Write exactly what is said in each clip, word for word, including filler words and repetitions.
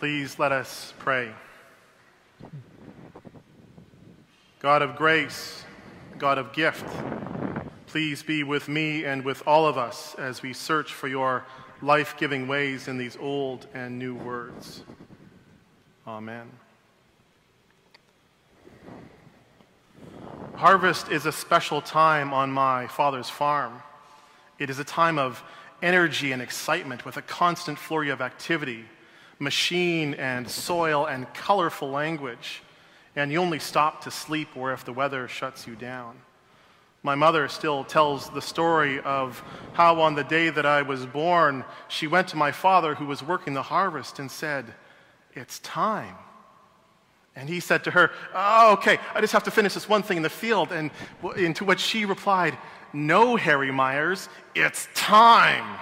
Please let us pray. God of grace, God of gift, please be with me and with all of us as we search for your life-giving ways in these old and new words. Amen. Harvest is a special time on my father's farm. It is a time of energy and excitement with a constant flurry of activity, machine and soil and colorful language, and you only stop to sleep or if the weather shuts you down. My mother still tells the story of how on the day that I was born, she went to my father who was working the harvest and said, "It's time." And he said to her, "Oh, okay, I just have to finish this one thing in the field." And to which she replied, "No, Harry Myers, it's time."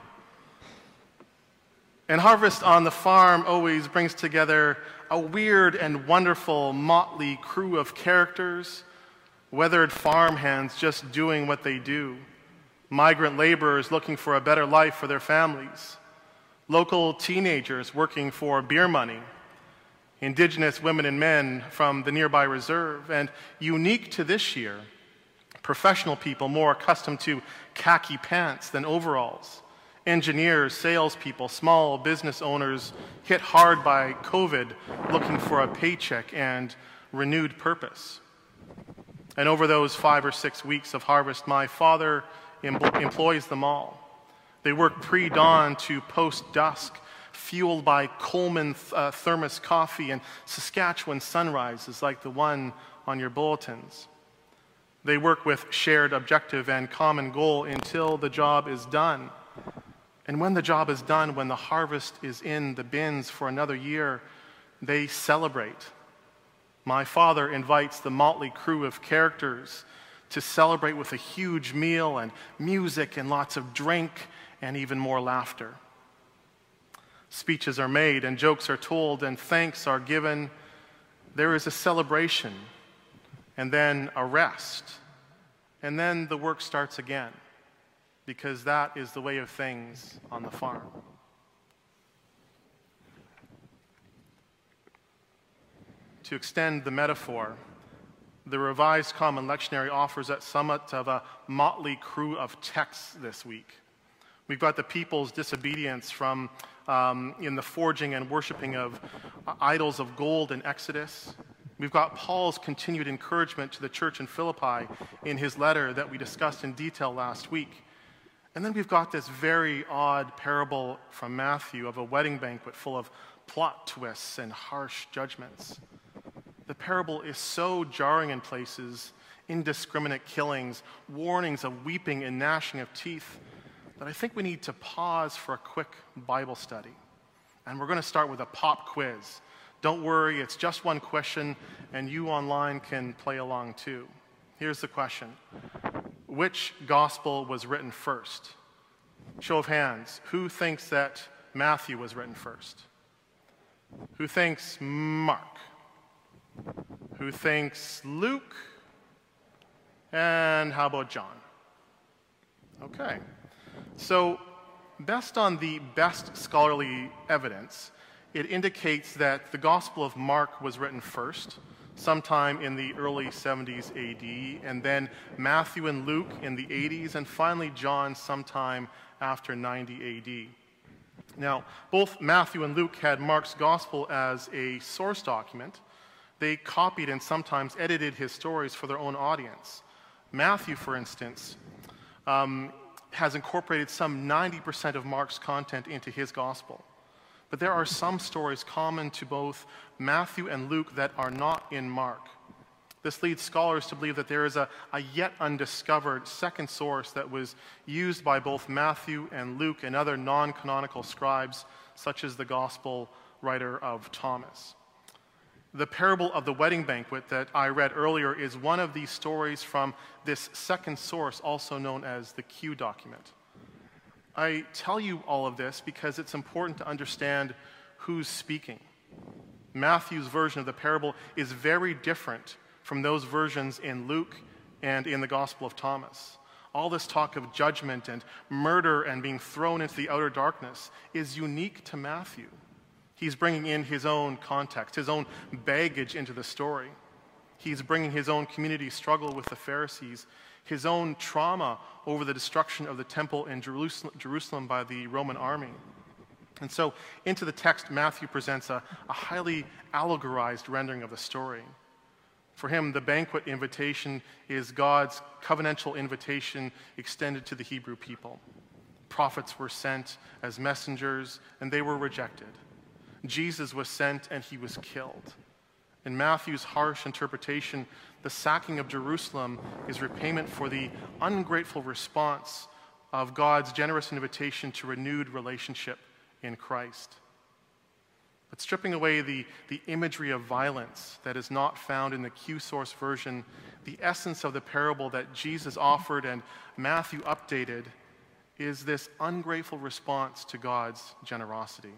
And harvest on the farm always brings together a weird and wonderful motley crew of characters, weathered farmhands just doing what they do, migrant laborers looking for a better life for their families, local teenagers working for beer money, Indigenous women and men from the nearby reserve, and unique to this year, professional people more accustomed to khaki pants than overalls, engineers, salespeople, small business owners hit hard by COVID looking for a paycheck and renewed purpose. And over those five or six weeks of harvest, my father em- employs them all. They work pre-dawn to post-dusk, fueled by Coleman uh, thermos coffee and Saskatchewan sunrises like the one on your bulletins. They work with shared objective and common goal until the job is done. And when the job is done, when the harvest is in the bins for another year, they celebrate. My father invites the motley crew of characters to celebrate with a huge meal and music and lots of drink and even more laughter. Speeches are made and jokes are told and thanks are given. There is a celebration and then a rest. And then the work starts again, because that is the way of things on the farm. To extend the metaphor, the Revised Common Lectionary offers at somewhat of a motley crew of texts this week. We've got the people's disobedience from um, in the forging and worshiping of uh, idols of gold in Exodus. We've got Paul's continued encouragement to the church in Philippi in his letter that we discussed in detail last week. And then we've got this very odd parable from Matthew of a wedding banquet full of plot twists and harsh judgments. The parable is so jarring in places, indiscriminate killings, warnings of weeping and gnashing of teeth, that I think we need to pause for a quick Bible study. And we're going to start with a pop quiz. Don't worry, it's just one question, and you online can play along too. Here's the question. Which gospel was written first? Show of hands. Who thinks that Matthew was written first? Who thinks Mark? Who thinks Luke? And how about John? Okay. So, based on the best scholarly evidence, it indicates that the Gospel of Mark was written first, sometime in the early seventies A D, and then Matthew and Luke in the eighties, and finally John sometime after ninety A D. Now, both Matthew and Luke had Mark's Gospel as a source document. They copied and sometimes edited his stories for their own audience. Matthew, for instance, um, has incorporated some ninety percent of Mark's content into his gospel. But there are some stories common to both Matthew and Luke that are not in Mark. This leads scholars to believe that there is a, a yet undiscovered second source that was used by both Matthew and Luke and other non-canonical scribes, such as the gospel writer of Thomas. The parable of the wedding banquet that I read earlier is one of these stories from this second source, also known as the Q document. I tell you all of this because it's important to understand who's speaking. Matthew's version of the parable is very different from those versions in Luke and in the Gospel of Thomas. All this talk of judgment and murder and being thrown into the outer darkness is unique to Matthew. He's bringing in his own context, his own baggage into the story. He's bringing his own community struggle with the Pharisees, his own trauma over the destruction of the temple in Jerusalem by the Roman army. And so into the text, Matthew presents a, a highly allegorized rendering of the story. For him, the banquet invitation is God's covenantal invitation extended to the Hebrew people. Prophets were sent as messengers, and they were rejected. Jesus was sent, and he was killed. In Matthew's harsh interpretation, the sacking of Jerusalem is repayment for the ungrateful response of God's generous invitation to renewed relationship in Christ. But stripping away the, the imagery of violence that is not found in the Q-source version, the essence of the parable that Jesus offered and Matthew updated is this ungrateful response to God's generosity.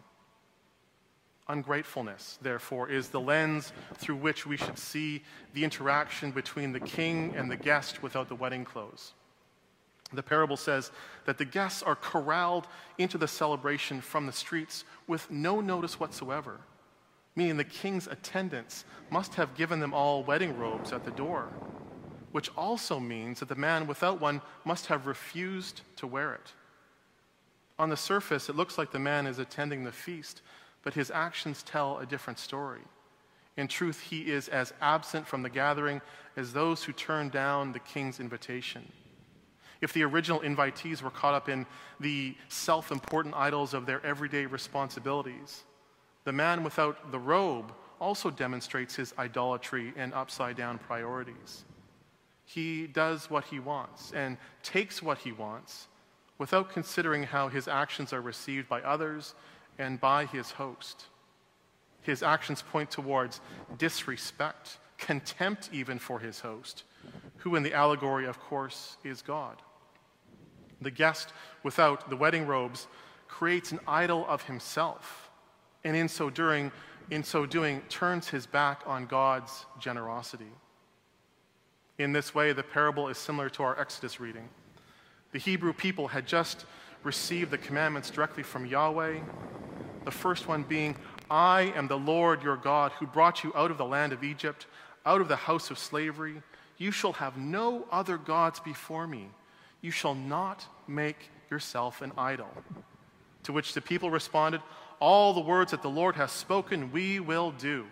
Ungratefulness, therefore, is the lens through which we should see the interaction between the king and the guest without the wedding clothes. The parable says that the guests are corralled into the celebration from the streets with no notice whatsoever, meaning the king's attendants must have given them all wedding robes at the door, which also means that the man without one must have refused to wear it. On the surface, it looks like the man is attending the feast, but his actions tell a different story. In truth, he is as absent from the gathering as those who turned down the king's invitation. If the original invitees were caught up in the self-important idols of their everyday responsibilities, the man without the robe also demonstrates his idolatry and upside-down priorities. He does what he wants and takes what he wants without considering how his actions are received by others and by his host. His actions point towards disrespect, contempt even for his host, who in the allegory, of course, is God. The guest without the wedding robes creates an idol of himself, and in so doing, in so doing, turns his back on God's generosity. In this way, the parable is similar to our Exodus reading. The Hebrew people had just received the commandments directly from Yahweh, the first one being, I am the Lord your God who brought you out of the land of Egypt, out of the house of slavery. You shall have no other gods before me. You shall not make yourself an idol. To which the people responded, all the words that the Lord has spoken, we will do.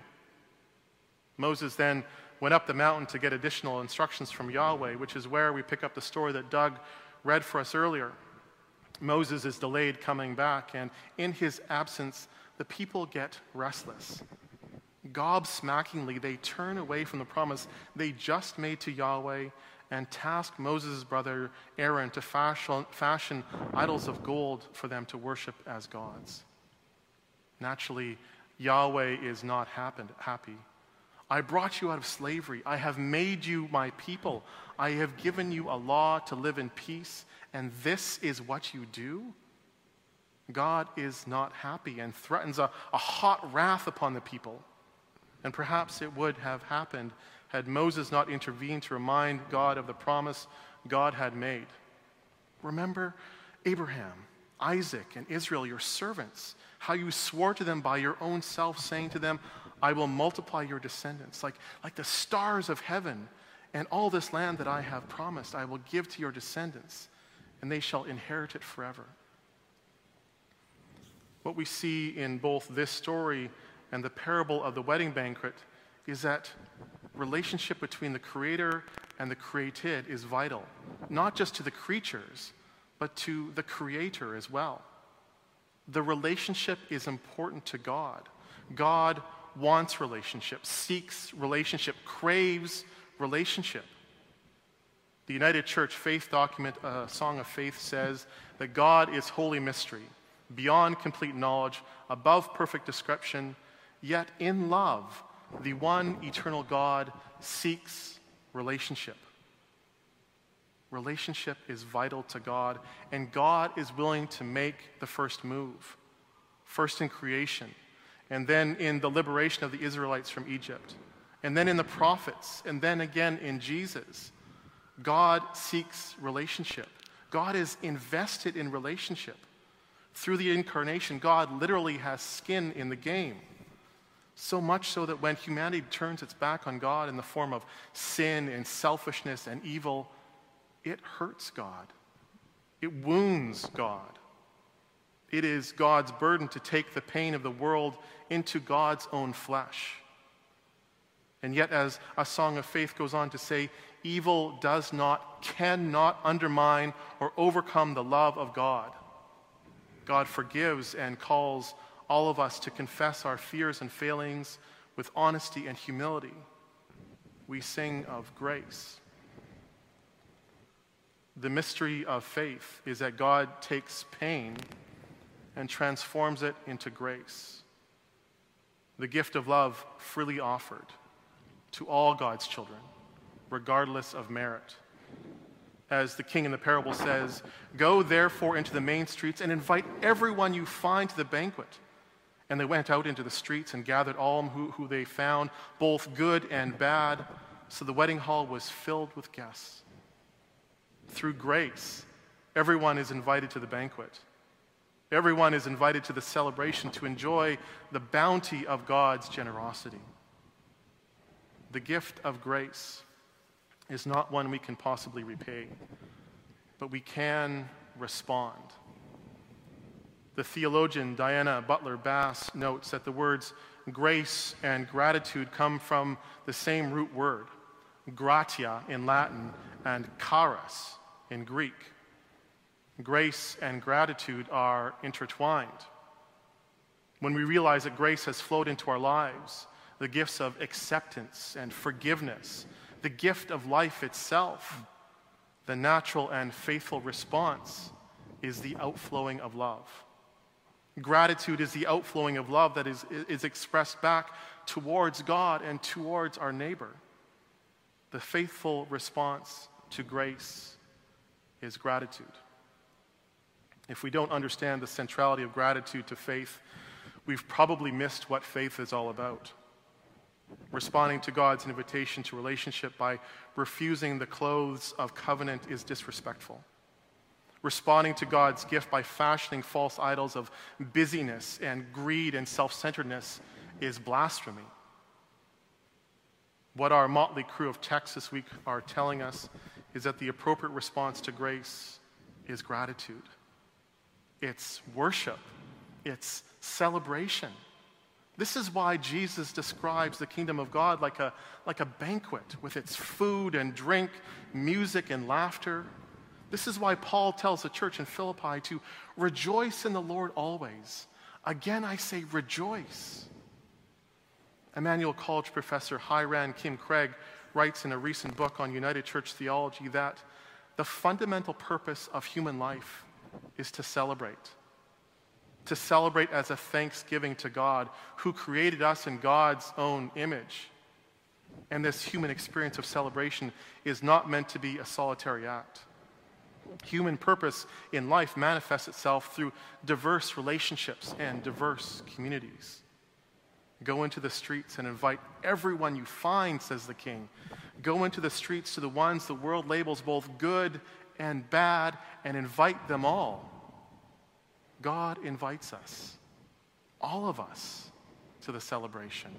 Moses then went up the mountain to get additional instructions from Yahweh, which is where we pick up the story that Doug read for us earlier. Moses is delayed coming back, and in his absence, the people get restless. Gobsmackingly, they turn away from the promise they just made to Yahweh and task Moses' brother Aaron to fashion, fashion idols of gold for them to worship as gods. Naturally, Yahweh is not happy. I brought you out of slavery. I have made you my people. I have given you a law to live in peace, and this is what you do? God is not happy and threatens a, a hot wrath upon the people. And perhaps it would have happened had Moses not intervened to remind God of the promise God had made. Remember Abraham, Isaac, and Israel, your servants, how you swore to them by your own self, saying to them, I will multiply your descendants like, like the stars of heaven, and all this land that I have promised I will give to your descendants, and they shall inherit it forever. What we see in both this story and the parable of the wedding banquet is that relationship between the Creator and the created is vital, not just to the creatures, but to the Creator as well. The relationship is important to God. God wants relationship, seeks relationship, craves relationship. The United Church Faith document, A Song of Faith, says that God is holy mystery, beyond complete knowledge, above perfect description, yet in love, the one eternal God seeks relationship. Relationship is vital to God, and God is willing to make the first move, first in creation, and then in the liberation of the Israelites from Egypt, and then in the prophets, and then again in Jesus. God seeks relationship. God is invested in relationship. Through the incarnation, God literally has skin in the game. So much so that when humanity turns its back on God in the form of sin and selfishness and evil, it hurts God. It wounds God. It is God's burden to take the pain of the world into God's own flesh. And yet, as a song of faith goes on to say, evil does not, cannot undermine or overcome the love of God. God forgives and calls all of us to confess our fears and failings with honesty and humility. We sing of grace. The mystery of faith is that God takes pain and transforms it into grace. The gift of love freely offered to all God's children, regardless of merit. As the king in the parable says, "Go therefore into the main streets and invite everyone you find to the banquet." And they went out into the streets and gathered all who, who they found, both good and bad. So the wedding hall was filled with guests. Through grace, everyone is invited to the banquet. Everyone is invited to the celebration to enjoy the bounty of God's generosity. The gift of grace is not one we can possibly repay, but we can respond. The theologian Diana Butler Bass notes that the words grace and gratitude come from the same root word, gratia in Latin and charis in Greek. Grace and gratitude are intertwined. When we realize that grace has flowed into our lives, the gifts of acceptance and forgiveness, the gift of life itself, the natural and faithful response is the outflowing of love. Gratitude is the outflowing of love that is, is expressed back towards God and towards our neighbor. The faithful response to grace is gratitude. If we don't understand the centrality of gratitude to faith, we've probably missed what faith is all about. Responding to God's invitation to relationship by refusing the clothes of covenant is disrespectful. Responding to God's gift by fashioning false idols of busyness and greed and self-centeredness is blasphemy. What our motley crew of texts this week are telling us is that the appropriate response to grace is gratitude. It's worship. It's celebration. This is why Jesus describes the kingdom of God like a, like a banquet with its food and drink, music and laughter. This is why Paul tells the church in Philippi to rejoice in the Lord always. Again, I say rejoice. Emmanuel College professor Hiran Kim Craig writes in a recent book on United Church theology that the fundamental purpose of human life is to celebrate. To celebrate as a thanksgiving to God who created us in God's own image. And this human experience of celebration is not meant to be a solitary act. Human purpose in life manifests itself through diverse relationships and diverse communities. Go into the streets and invite everyone you find, says the king. Go into the streets to the ones the world labels both good and bad, and invite them all. God invites us, all of us, to the celebration.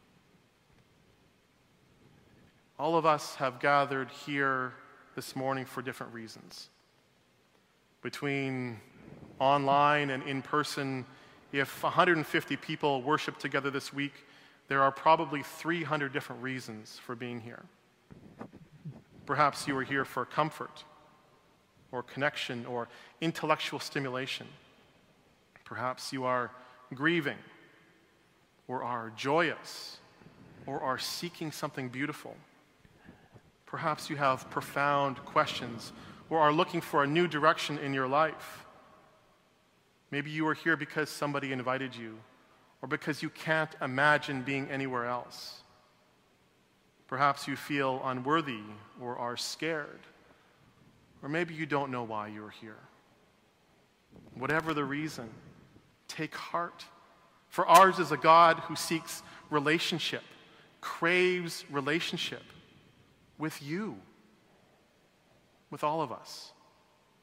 All of us have gathered here this morning for different reasons. Between online and in person, if one hundred fifty people worship together this week, there are probably three hundred different reasons for being here. Perhaps you are here for comfort, or connection, or intellectual stimulation. Perhaps you are grieving, or are joyous, or are seeking something beautiful. Perhaps you have profound questions, or are looking for a new direction in your life. Maybe you are here because somebody invited you, or because you can't imagine being anywhere else. Perhaps you feel unworthy or are scared, or maybe you don't know why you're here. Whatever the reason, take heart, for ours is a God who seeks relationship, craves relationship with you, with all of us.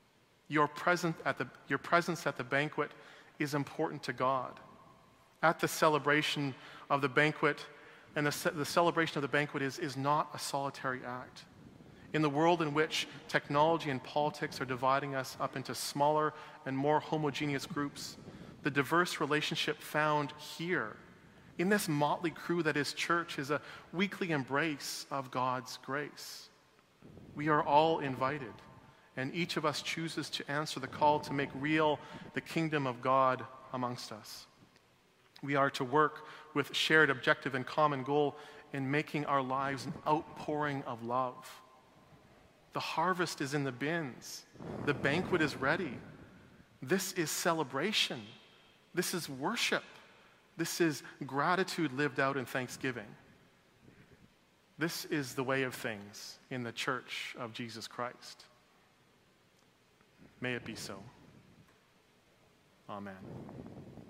Your, present at the, your presence at the banquet is important to God. At the celebration of the banquet, and the, ce- the celebration of the banquet is, is not a solitary act. In the world in which technology and politics are dividing us up into smaller and more homogeneous groups, the diverse relationship found here, in this motley crew that is church, is a weekly embrace of God's grace. We are all invited, and each of us chooses to answer the call to make real the kingdom of God amongst us. We are to work with shared objective and common goal in making our lives an outpouring of love. The harvest is in the bins. The banquet is ready. This is celebration. This is worship. This is gratitude lived out in thanksgiving. This is the way of things in the church of Jesus Christ. May it be so. Amen.